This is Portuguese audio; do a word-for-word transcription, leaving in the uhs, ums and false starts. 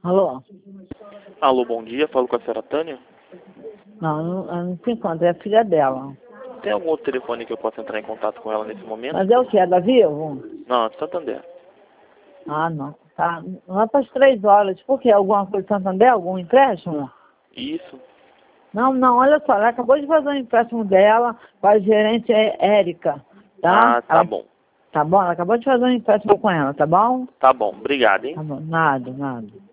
Alô? Alô, bom dia. Falo com a senhora Tânia. Não, não, eu não se encontra, é a filha dela. Tem algum outro telefone que eu possa entrar em contato com ela nesse momento? Mas é o que? É da Vivo? Não, é de Santander. Ah, não. Tá. Lá para as três horas. Por quê? Alguma coisa de Santander? Algum empréstimo? Isso. Não, não, olha só, ela acabou de fazer um empréstimo dela com a gerente é Érica, tá? Ah, tá Ela, bom. tá bom? Ela acabou de fazer um empréstimo com ela, tá bom? Tá bom. Obrigado, hein? Tá bom, nada, nada.